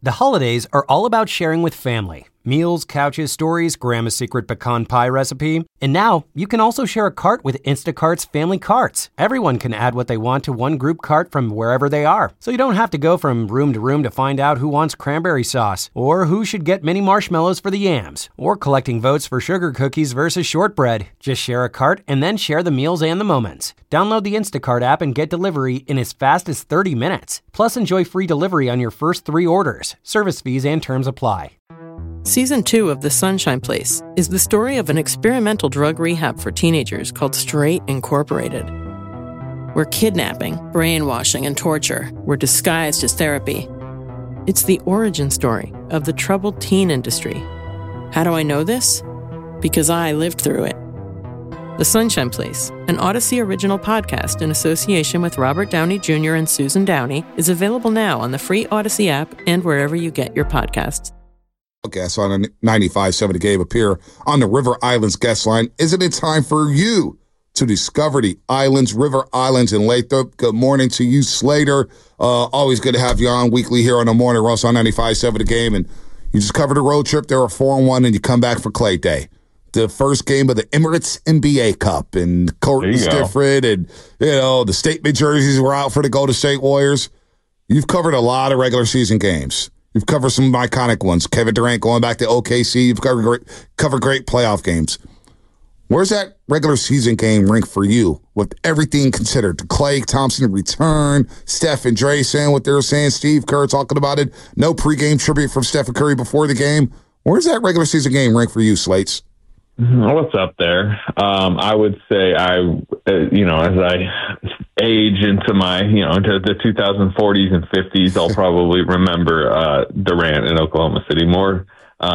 The holidays are all about sharing with family. Meals, couches, stories, Grandma's secret pecan pie recipe. And now, you can also share a cart with Instacart's Family Carts. Everyone can add what they want to one group cart from wherever they are. So you don't have to go from room to find out who wants cranberry sauce, or who should get mini marshmallows for the yams, or collecting votes for sugar cookies versus shortbread. Just share a cart and then share the meals and the moments. Download the Instacart app and get delivery in as fast as 30 minutes. Plus, enjoy free delivery on your first 3 orders. Service fees and terms apply. Season 2 of The Sunshine Place is the story of an experimental drug rehab for teenagers called Straight Incorporated, where kidnapping, brainwashing, and torture were disguised as therapy. It's the origin story of the troubled teen industry. How do I know this? Because I lived through it. The Sunshine Place, an Odyssey original podcast in association with Robert Downey Jr. and Susan Downey, is available now on the free Odyssey app and wherever you get your podcasts. Guests on 95.7 The Game appear on the River Islands guest line. Isn't it time for you to discover the islands, River Islands in Lathrop? Good morning to you, Slater. Always good to have you on weekly here on the morning. Russ on 95.7 The Game. And you just covered a road trip. There were 4-1, and you come back for Clay Day. The first game of the Emirates NBA Cup. And Courtney Stifford and, the statement jerseys were out for the Golden State Warriors. You've covered a lot of regular season games. You've covered some iconic ones. Kevin Durant going back to OKC. You've covered great playoff games. Where's that regular season game rank for you with everything considered? The Klay Thompson return, Steph and Dre saying what they were saying, Steve Kerr talking about it, no pregame tribute from Stephen Curry before the game. Where's that regular season game rank for you, Slates? What's up there? I would say as I age into my, into the 2040s and 50s, I'll probably remember Durant in Oklahoma City more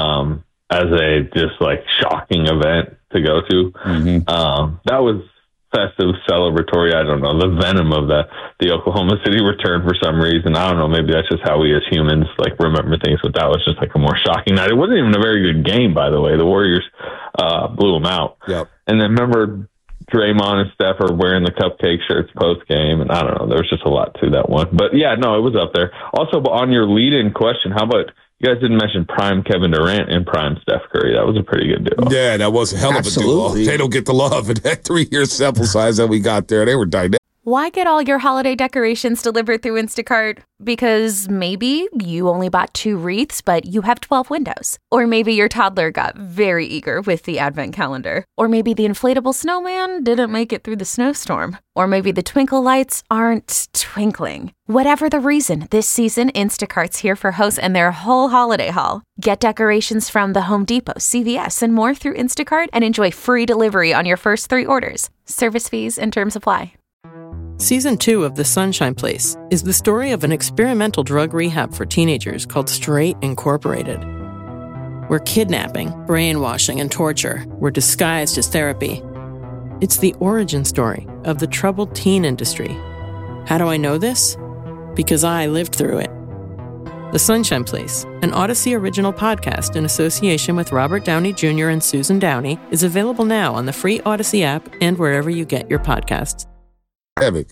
as a just like shocking event to go to. Mm-hmm. That was festive, celebratory. I don't know, the venom of the Oklahoma City return for some reason. I don't know. Maybe that's just how we as humans like remember things. But that was just like a more shocking night. It wasn't even a very good game, by the way. The Warriors blew them out. Yep. And then remember, Draymond and Steph are wearing the cupcake shirts post game, and I don't know. There was just a lot to that one. But yeah, no, it was up there. Also, on your lead-in question, how about you guys didn't mention prime Kevin Durant and prime Steph Curry? That was a pretty good duo. Yeah, that was a hell of a duo. They don't get the love in that 3-year sample size that we got there. They were dynamic. Why get all your holiday decorations delivered through Instacart? Because maybe you only bought 2 wreaths, but you have 12 windows. Or maybe your toddler got very eager with the advent calendar. Or maybe the inflatable snowman didn't make it through the snowstorm. Or maybe the twinkle lights aren't twinkling. Whatever the reason, this season, Instacart's here for hosts and their whole holiday haul. Get decorations from the Home Depot, CVS, and more through Instacart and enjoy free delivery on your first 3 orders. Service fees and terms apply. Season 2 of The Sunshine Place is the story of an experimental drug rehab for teenagers called Straight Incorporated, where kidnapping, brainwashing, and torture were disguised as therapy. It's the origin story of the troubled teen industry. How do I know this? Because I lived through it. The Sunshine Place, an Odyssey original podcast in association with Robert Downey Jr. and Susan Downey, is available now on the free Odyssey app and wherever you get your podcasts. Epic.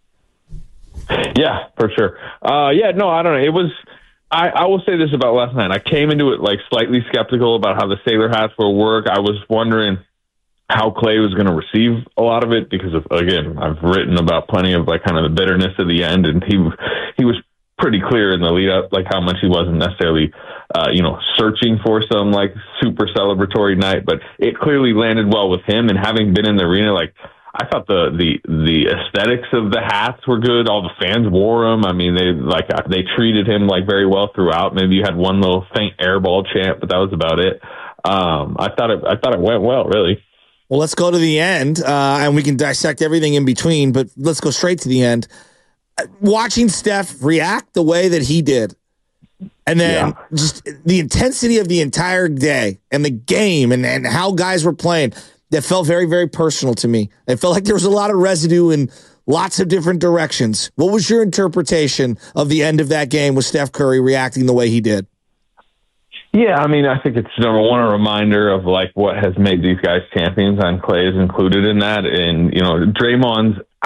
Yeah, for sure. I don't know. It was, I will say this about last night. I came into it like slightly skeptical about how the sailor hats will work. I was wondering how Clay was going to receive a lot of it because of, again, I've written about plenty of like kind of the bitterness of the end, and he was pretty clear in the lead up, like how much he wasn't necessarily, searching for some like super celebratory night, but it clearly landed well with him. And having been in the arena, like, I thought the aesthetics of the hats were good. All the fans wore them. I mean, they treated him like very well throughout. Maybe you had one little faint airball chant, but that was about it. I thought it went well, really. Well, let's go to the end, and we can dissect everything in between. But let's go straight to the end. Watching Steph react the way that he did, and then just the intensity of the entire day and the game and how guys were playing. That felt very, very personal to me. It felt like there was a lot of residue in lots of different directions. What was your interpretation of the end of that game with Steph Curry reacting the way he did? Yeah, I mean, I think it's, number one, a reminder of like what has made these guys champions, and Clay is included in that. And, Draymond's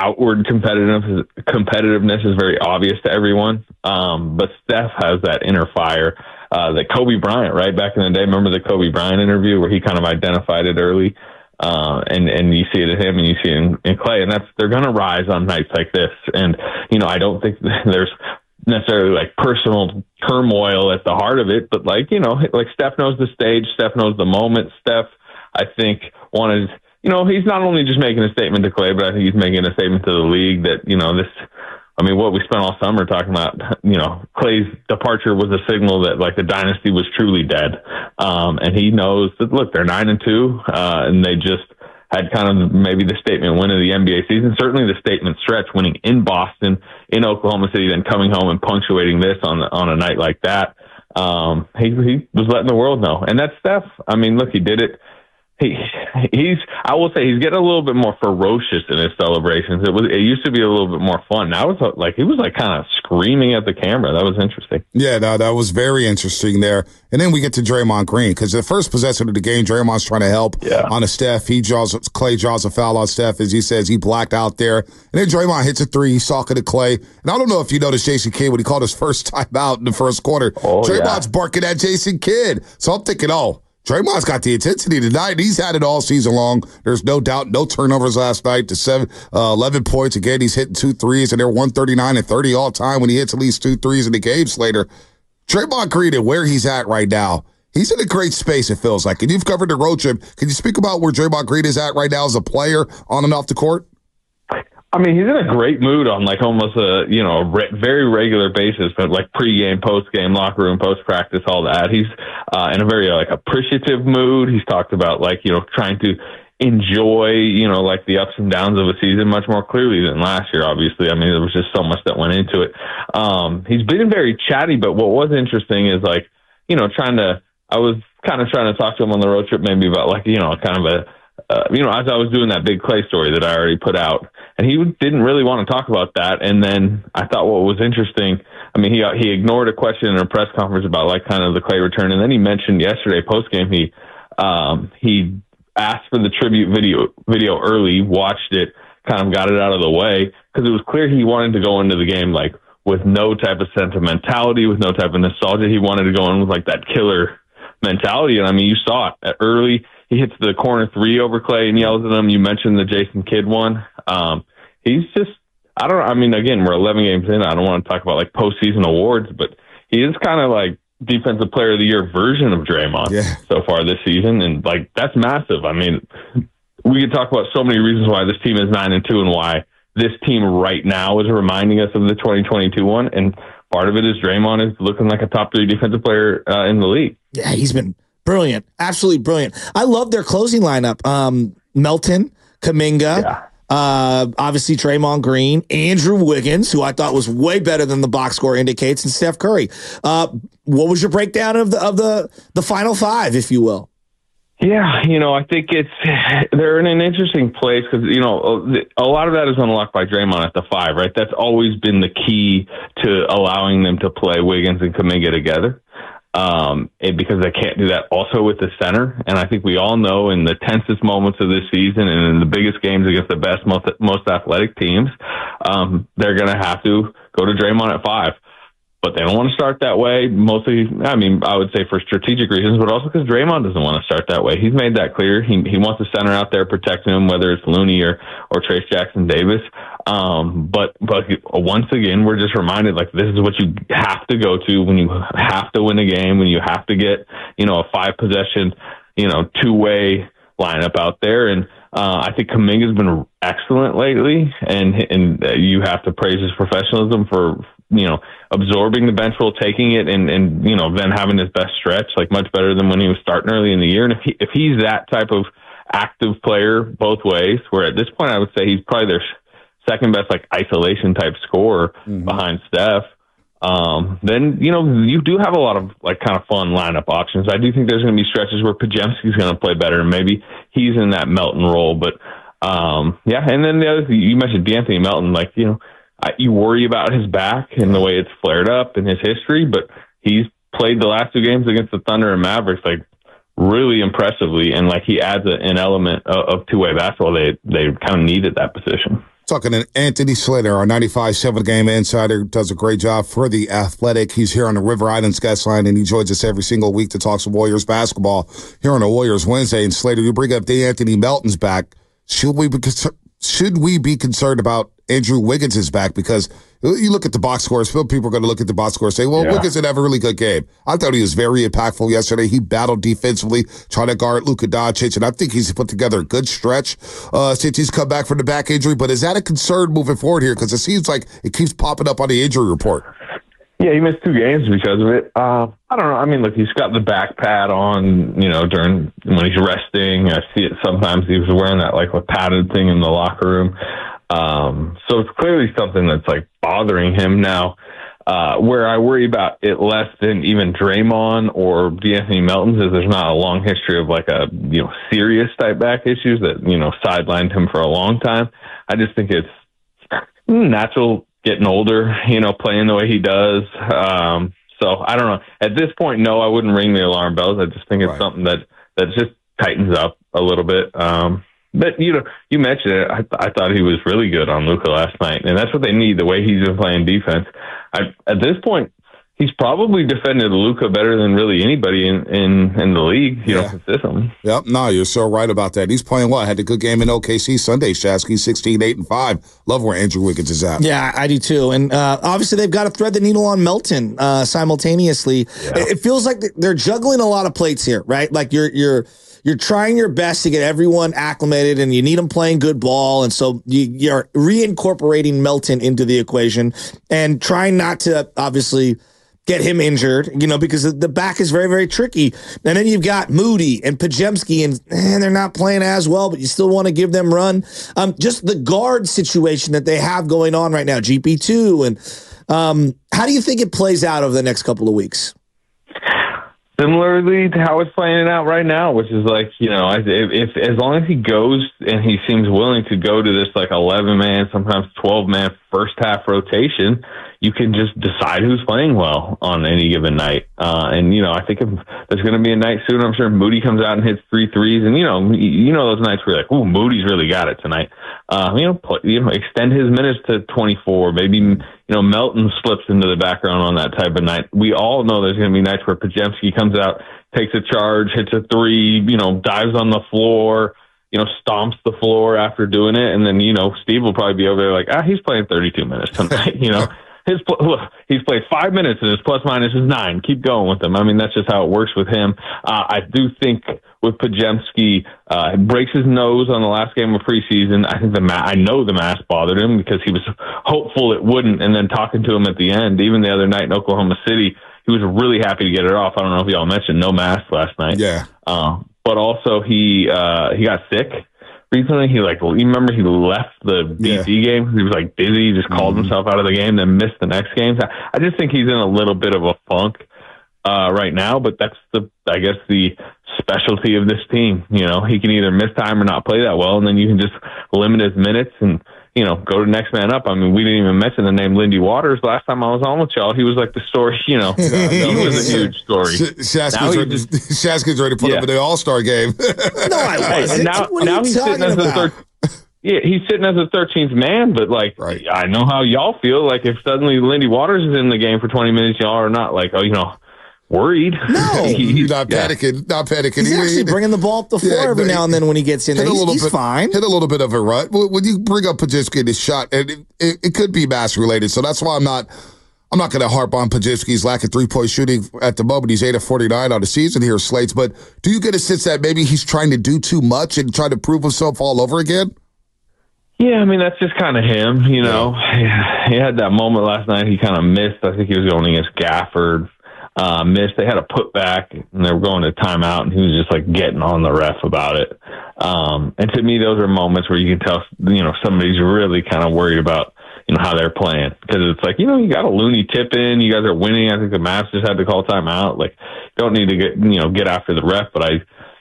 outward competitiveness is very obvious to everyone. But Steph has that inner fire that Kobe Bryant, right back in the day. Remember the Kobe Bryant interview where he kind of identified it early, and you see it in him and you see it in Klay, and they're going to rise on nights like this. And I don't think there's necessarily like personal turmoil at the heart of it, but like Steph knows the stage, Steph knows the moment. Steph, I think, wanted. He's not only just making a statement to Klay, but I think he's making a statement to the league that, what we spent all summer talking about, Klay's departure was a signal that like the dynasty was truly dead. And he knows that, look, they're 9-2, and they just had kind of maybe the statement win of the NBA season, certainly the statement stretch, winning in Boston, in Oklahoma City, then coming home and punctuating this on a night like that. He was letting the world know. And that's Steph. I mean, look, he did it. I will say he's getting a little bit more ferocious in his celebrations. It used to be a little bit more fun. Now it's like he was like kind of screaming at the camera. That was interesting. Yeah, that was very interesting there. And then we get to Draymond Green, because the first possession of the game, Draymond's trying to help on a Steph. Klay draws a foul on Steph, as he says he blacked out there. And then Draymond hits a three. He's talking to Klay. And I don't know if you noticed Jason Kidd when he called his first time out in the first quarter. Draymond's barking at Jason Kidd. So I'm thinking, Draymond's got the intensity tonight. He's had it all season long. There's no doubt. No turnovers last night to 11 points. Again, he's hitting 2 threes, and they're 139 and 30 all time when he hits at least 2 threes in the game, Slater. Draymond Green, and where he's at right now, he's in a great space, it feels like. And you've covered the road trip. Can you speak about where Draymond Green is at right now as a player on and off the court? I mean, he's in a great mood on like almost a very regular basis, but like pregame, postgame, locker room, post practice, all that. He's in a very like appreciative mood. He's talked about like trying to enjoy like the ups and downs of a season much more clearly than last year. Obviously, I mean there was just so much that went into it. He's been very chatty, but what was interesting is like I was kind of trying to talk to him on the road trip maybe about like kind of a. As I was doing that big Klay story that I already put out, and he didn't really want to talk about that. And then I thought what was interesting, I mean, he ignored a question in a press conference about like kind of the Klay return. And then he mentioned yesterday postgame, he asked for the tribute video early, watched it, kind of got it out of the way, because it was clear he wanted to go into the game like with no type of sentimentality, with no type of nostalgia. He wanted to go in with like that killer mentality. And I mean, you saw it early. He hits the corner 3 over Klay and yells at him. You mentioned the Jason Kidd one. He's just, again, we're 11 games in. I don't want to talk about like postseason awards, but he is kind of like defensive player of the year version of Draymond so far this season. And like, that's massive. I mean, we could talk about so many reasons why this team is 9-2 and why this team right now is reminding us of the 2022 one. And part of it is Draymond is looking like a top 3 defensive player in the league. Yeah, he's been brilliant. Absolutely brilliant. I love their closing lineup. Melton, Kuminga, obviously Draymond Green, Andrew Wiggins, who I thought was way better than the box score indicates, and Steph Curry. What was your breakdown of the final 5, if you will? Yeah, I think they're in an interesting place because, a lot of that is unlocked by Draymond at the 5, right? That's always been the key to allowing them to play Wiggins and Kuminga together. Because they can't do that also with the center. And I think we all know in the tensest moments of this season and in the biggest games against the best, most athletic teams, they're going to have to go to Draymond at 5. But they don't want to start that way. Mostly, I would say for strategic reasons, but also because Draymond doesn't want to start that way. He's made that clear. He wants a center out there protecting him, whether it's Looney or Trace Jackson Davis. But once again, we're just reminded like this is what you have to go to when you have to win a game, when you have to get a 5-possession, 2-way lineup out there. And I think Kuminga's been excellent lately, and you have to praise his professionalism for absorbing the bench role, taking it, and then having his best stretch, like much better than when he was starting early in the year. And if he's that type of active player both ways, where at this point I would say he's probably their second best like isolation type scorer behind Steph, then you do have a lot of like kind of fun lineup options. I do think there's going to be stretches where Podziemski's going to play better, and maybe he's in that Melton role. But and then the other thing you mentioned, De'Anthony Melton, like you worry about his back and the way it's flared up in his history, but he's played the last 2 games against the Thunder and Mavericks like really impressively, and like he adds an element of 2-way basketball. They kind of needed that position. Talking to Anthony Slater, our 95.7 Game Insider, does a great job for The Athletic. He's here on the River Islands guest line, and he joins us every single week to talk some Warriors basketball here on the Warriors Wednesday. And Slater, you bring up Anthony Melton's back. Should we be concerned about Andrew Wiggins' back? Because you look at the box scores, people are going to look at the box score and say, well, Wiggins didn't have a really good game. I thought he was very impactful yesterday. He battled defensively, trying to guard Luka Doncic, and I think he's put together a good stretch since he's come back from the back injury. But is that a concern moving forward here? Because it seems like it keeps popping up on the injury report. Yeah, he missed 2 games because of it. I don't know. I mean, look, he's got the back pad on, during when he's resting. I see it sometimes. He was wearing that a padded thing in the locker room. So it's clearly something that's bothering him now. Where I worry about it less than even Draymond or D'Anthony Melton's is there's not a long history of a serious type back issues that sidelined him for a long time. I just think it's natural getting older, playing the way he does. So I don't know. At this point, no, I wouldn't ring the alarm bells. I just think it's something that just tightens up a little bit. But, you mentioned it. I thought he was really good on Luka last night, and that's what they need, the way he's been playing defense. At this point, he's probably defended Luka better than really anybody in the league, consistently. Yep, no, you're so right about that. He's playing well. Had a good game in OKC Sunday, Shasky, 16-8-5. Love where Andrew Wiggins is at. Yeah, I do too. And obviously they've got to thread the needle on Melton simultaneously. Yeah. It feels like they're juggling a lot of plates here, right? Like you're trying your best to get everyone acclimated, and you need them playing good ball. And so you're reincorporating Melton into the equation and trying not to obviously get him injured, because the back is very, very tricky. And then you've got Moody and Podziemski, and they're not playing as well, but you still want to give them run. Just the guard situation that they have going on right now, GP2. And how do you think it plays out over the next couple of weeks? Similarly to how it's playing out right now, which is if as long as he goes and he seems willing to go to this 11-man, sometimes 12-man first half rotation, you can just decide who's playing well on any given night. And I think if there's going to be a night soon, I'm sure Moody comes out and hits 3 threes, and those nights where you're like, ooh, Moody's really got it tonight. Extend his minutes to 24. Maybe Melton slips into the background on that type of night. We all know there's going to be nights where Podziemski comes out, takes a charge, hits a 3, dives on the floor, stomps the floor after doing it, and then Steve will probably be over there he's playing 32 minutes tonight. He's played 5 minutes and his plus minus is 9. Keep going with him. I mean, that's just how it works with him. I do think with Podziemski, breaks his nose on the last game of preseason. I think I know the mask bothered him because he was hopeful it wouldn't. And then talking to him at the end, even the other night in Oklahoma City, he was really happy to get it off. I don't know if y'all mentioned no mask last night. Yeah. But also he got sick recently. You remember he left the BC game. He was busy, just called himself out of the game, then missed the next game. So I just think he's in a little bit of a funk right now, but that's the specialty of this team. He can either miss time or not play that well, and then you can just limit his minutes and go to next man up. I mean, we didn't even mention the name Lindy Waters last time I was on with y'all. He was the story, he was a huge story. Shasky's ready to put up in the All-Star game. No, I wasn't. Now he's sitting as the he's sitting as a 13th man, but right. I know how y'all feel. If suddenly Lindy Waters is in the game for 20 minutes, y'all are not worried. No, he's not panicking. Not panicking. He's actually bringing the ball up the floor every now and then when he gets in. He's fine. Hit a little bit of a rut. When you bring up Podziemski in his shot, and it could be mask related, so that's why I'm not going to harp on Podziemski's lack of three-point shooting at the moment. He's 8 of 49 on the season here, Slates. But do you get a sense that maybe he's trying to do too much and trying to prove himself all over again? Yeah, I mean, that's just kind of him, He had that moment last night. He kind of missed. I think he was going against Gafford. Missed. They had a putback, and they were going to timeout, and he was just getting on the ref about it. And to me, those are moments where you can tell, somebody's really kind of worried about, how they're playing. Because it's you got a loony tip in, you guys are winning. I think the Mavs just had to call timeout. Don't need to get after the ref. But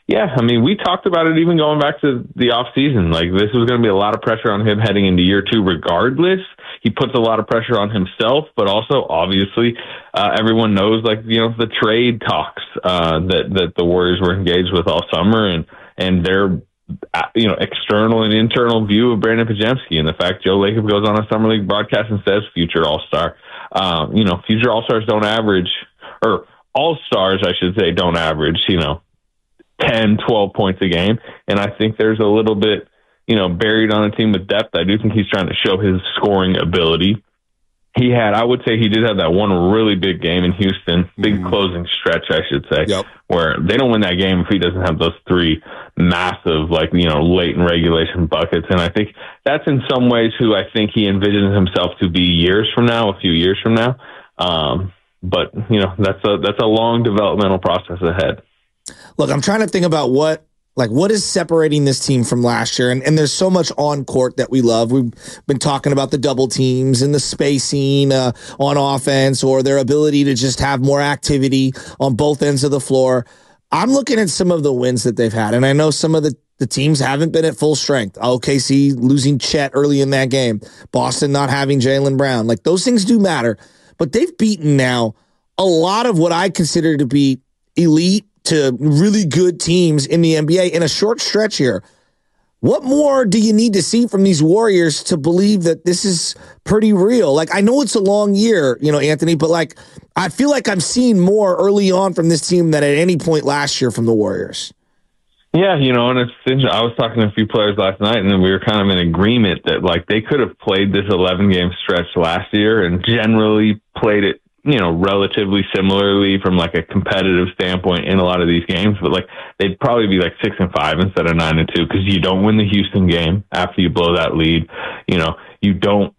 we talked about it even going back to the off season. This was going to be a lot of pressure on him heading into year 2 regardless. He puts a lot of pressure on himself, but also obviously everyone knows the trade talks that the Warriors were engaged with all summer, and they're external and internal view of Brandon Podziemski, and the fact Joe Lacob goes on a summer league broadcast and says future All-Star. Future All-Stars don't average, or All-Stars, I should say, don't average, 10, 12 points a game. And I think there's a little bit, buried on a team with depth. I do think he's trying to show his scoring ability. I would say he did have that one really big game in Houston, big closing stretch, I should say, where they don't win that game if he doesn't have those three massive, late in regulation buckets. And I think that's in some ways who I think he envisions himself to be a few years from now. But that's a long developmental process ahead. Look, I'm trying to think about what is separating this team from last year? And there's so much on court that we love. We've been talking about the double teams and the spacing on offense, or their ability to just have more activity on both ends of the floor. I'm looking at some of the wins that they've had, and I know some of the teams haven't been at full strength. OKC losing Chet early in that game. Boston not having Jaylen Brown. Those things do matter. But they've beaten now a lot of what I consider to be elite to really good teams in the NBA in a short stretch here. What more do you need to see from these Warriors to believe that this is pretty real? I know it's a long year, Anthony, but I feel like I'm seeing more early on from this team than at any point last year from the Warriors. Yeah, and it's interesting. I was talking to a few players last night, and then we were kind of in agreement that they could have played this 11-game stretch last year and generally played it relatively similarly from a competitive standpoint in a lot of these games, but they'd probably be 6-5 instead of 9-2, because you don't win the Houston game after you blow that lead. You don't,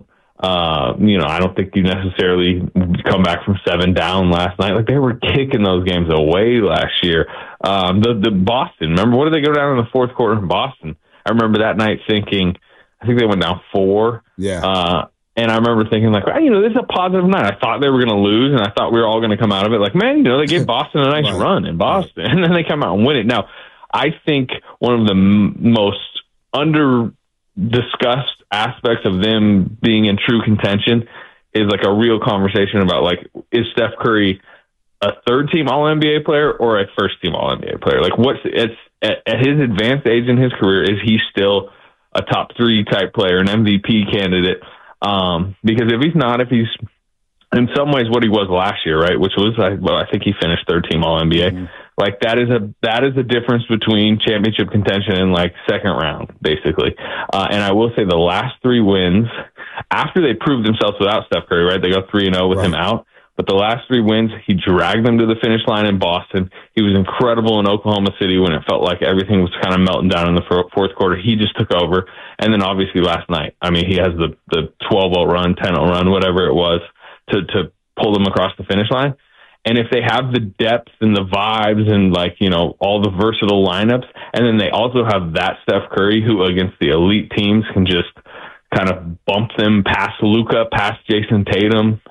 I don't think you necessarily come back from 7 down last night. They were kicking those games away last year. The Boston, remember, what did they go down in the fourth quarter in Boston? I remember that night thinking, I think they went down 4. Yeah. And I remember thinking, this is a positive night. I thought they were going to lose, and I thought we were all going to come out of it they gave Boston a nice run in Boston, and then they come out and win it. Now, I think one of the most under-discussed aspects of them being in true contention is a real conversation about, is Steph Curry a third-team All-NBA player or a first-team All-NBA player? At his advanced age in his career, is he still a top 3 type player, an MVP candidate? Because if he's in some ways what he was last year, right, which was, I think he finished third team All-NBA. That is a difference between championship contention and second round, basically. And I will say the last 3 wins, after they proved themselves without Steph Curry, right, they go 3-0 with him out. But the last 3 wins, he dragged them to the finish line in Boston. He was incredible in Oklahoma City when it felt like everything was kind of melting down in the fourth quarter. He just took over. And then obviously last night, he has the 12-0 run, 10-0 run, whatever it was, to pull them across the finish line. And if they have the depth and the vibes and all the versatile lineups, and then they also have that Steph Curry who against the elite teams can just kind of bump them past Luka, past Jason Tatum,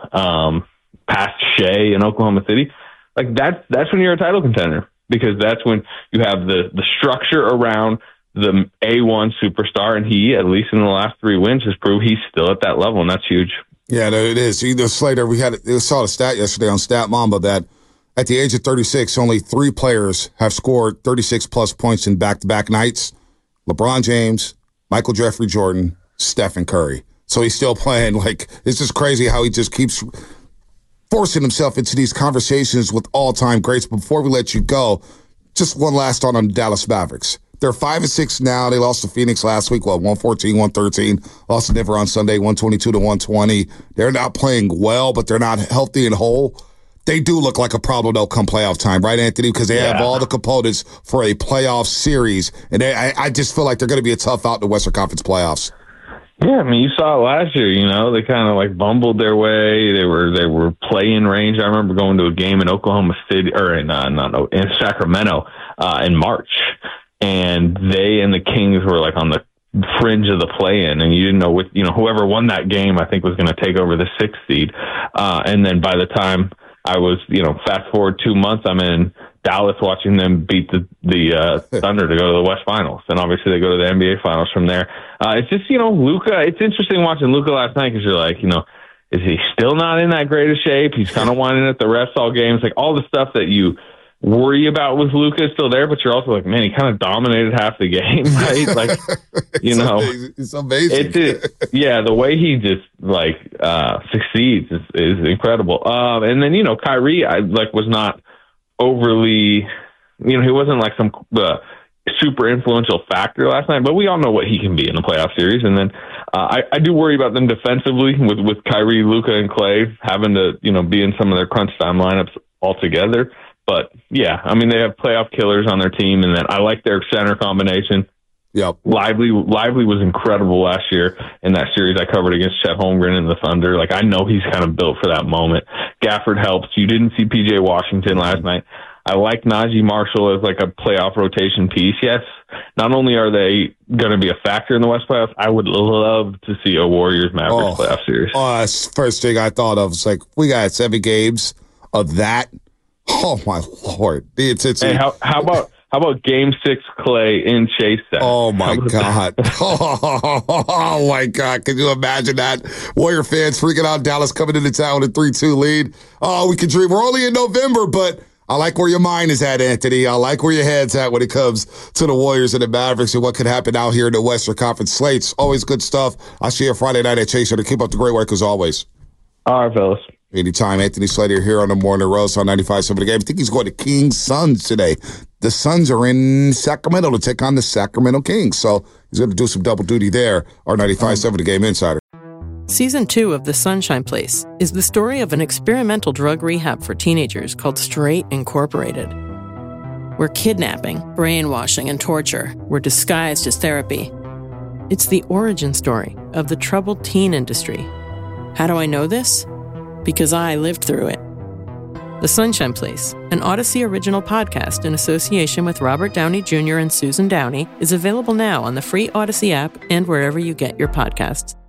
past Shea in Oklahoma City, that's when you're a title contender, because that's when you have the structure around the A1 superstar, and he, at least in the last 3 wins, has proved he's still at that level, and that's huge. Yeah, no, it is. Slater, we saw the stat yesterday on Stat Mamba that at the age of 36, only 3 players have scored 36-plus points in back-to-back nights: LeBron James, Michael Jeffrey Jordan, Stephen Curry. So he's still playing. It's just crazy how he just keeps forcing himself into these conversations with all-time greats. Before we let you go, just one last thought on the Dallas Mavericks. They're 5-6 now. They lost to Phoenix last week, 114, 113. Lost to Denver on Sunday, 122 to 120. They're not playing well, but they're not healthy and whole. They do look like a problem, though, come playoff time, right, Anthony? Because they have all the components for a playoff series. And I just feel like they're going to be a tough out in the Western Conference playoffs. Yeah, you saw it last year, they kind of bumbled their way. They were play-in range. I remember going to a game in Oklahoma City, or in Sacramento in March. And they and the Kings were on the fringe of the play-in, and you didn't know whoever won that game, I think, was going to take over the 6th seed. And then by the time I was, fast forward 2 months, I'm in Dallas watching them beat the Thunder to go to the West Finals, and obviously they go to the NBA Finals from there. It's just Luka. It's interesting watching Luka last night because you're is he still not in that great of shape? He's kind of whining at the refs all games, all the stuff that you worry about with Luka is still there, but you're also like, man, he kind of dominated half the game, right? Like, it's amazing. The way he just succeeds is incredible. And then Kyrie, was not overly, he wasn't like some super influential factor last night, but we all know what he can be in a playoff series. And then I do worry about them defensively with Kyrie, Luka, and Klay having to be in some of their crunch time lineups altogether. But yeah, I mean, they have playoff killers on their team, and then I like their center combination. Yep. Lively was incredible last year in that series I covered against Chet Holmgren and the Thunder. Like, I know he's kind of built for that moment. Gafford helps. You didn't see PJ Washington last night. I like Najee Marshall as like a playoff rotation piece. Yes, not only are they going to be a factor in the West playoffs, I would love to see a Warriors-Mavericks playoff series. That's the first thing I thought of. It's like, we got 7 games of that. Oh, my Lord. Hey, how about Game 6 Klay in Chase Center? Oh, my God. Oh, my God. Can you imagine that? Warrior fans freaking out. Dallas coming into town with a 3-2 lead. Oh, we can dream. We're only in November, but I like where your mind is at, Anthony. I like where your head's at when it comes to the Warriors and the Mavericks and what could happen out here in the Western Conference slates. Always good stuff. I'll see you Friday night at Chaser to keep up the great work as always. All right, fellas. Anytime. Anthony Slater here on the Morning Roast on 95.7 The Game. I think he's going to Kings Suns today. The Suns are in Sacramento to take on the Sacramento Kings. So he's going to do some double duty there. Our 95.7 The Game insider. Season 2 of The Sunshine Place is the story of an experimental drug rehab for teenagers called Straight Incorporated, where kidnapping, brainwashing, and torture were disguised as therapy. It's the origin story of the troubled teen industry. How do I know this? Because I lived through it. The Sunshine Place, an Odyssey original podcast in association with Robert Downey Jr. and Susan Downey, is available now on the free Odyssey app and wherever you get your podcasts.